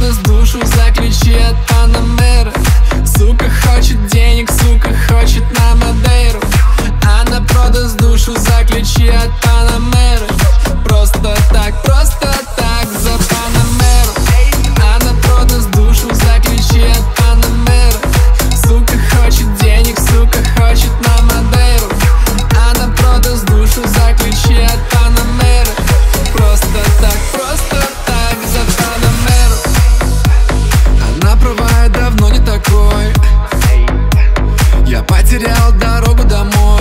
продаст душу за ключи от Панамеры. Сука хочет денег, сука хочет на Мадейру. Она продаст душу за ключи от Панамеры. Просто так за Панамеру. Она продаст душу за ключи от Панамеры. Сука хочет денег, сука хочет на Мадейру. Она продаст душу за ключи от Панамеры. Просто так за Панамеру. Она права, давно не такой. Я потерял дорогу домой.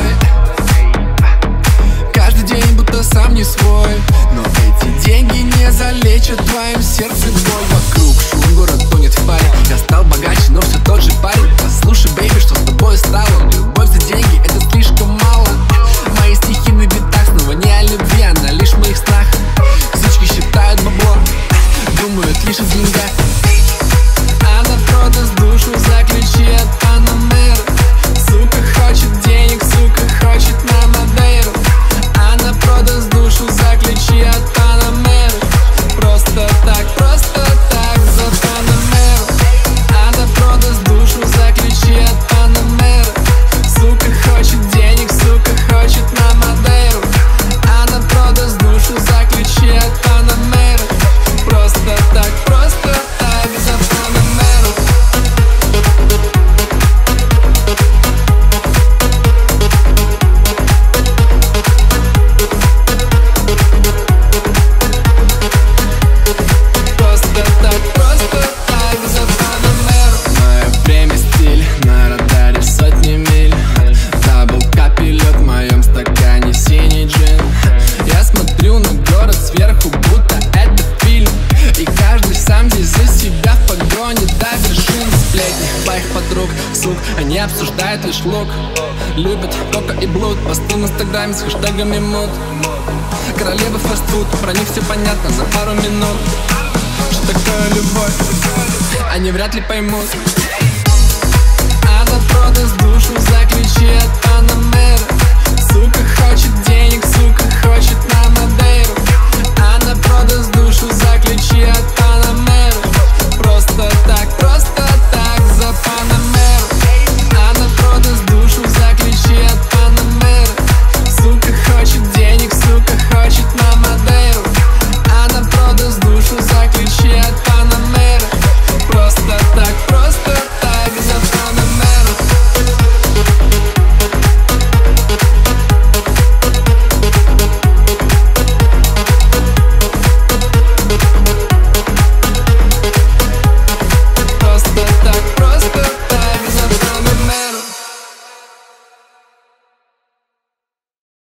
Каждый день будто сам не свой. Но эти деньги не залечат в твоем сердце боль. Вокруг шум, город тонет в паре. Я стал богаче, но все тот же парень. Послушай, бэйби, что с тобой стало? Любовь за деньги, это слишком мало. Мои стихи на битах снова не о любви, она лишь в моих страхах. Сучки считают бабло, думают лишь о деньгах. Она продаст душу за ключи от Панамеры. Сука хочет денег, сука хочет на Мадейру. Она продаст душу за ключи от Панамеры. Просто так за Панамеру. Она продаст душу за ключи от Панамеры. Сука хочет денег, сука хочет на Мадейру. Она продаст душу за ключи от Панамеры. Просто так за Панамеру. Просто так за Панамеру. Мое время, стиль, на радаре сотни миль. Дабл капи, лед в моем стакане, синий джин. Я смотрю на город сверху, будто это фильм. И каждый сам здесь за себя в погоне до вершин. Сплетни твоих подруг, сук, они обсуждают лишь лук. Любят кока и блуд, посты в инстаграме с хэштегами мод. Королева фастфуд, про них все понятно за пару минут. Что такое любовь, они вряд ли поймут. Она продаст душу за ключи от Панамеры. Сука хочет денег, сука хочет на Мадейру.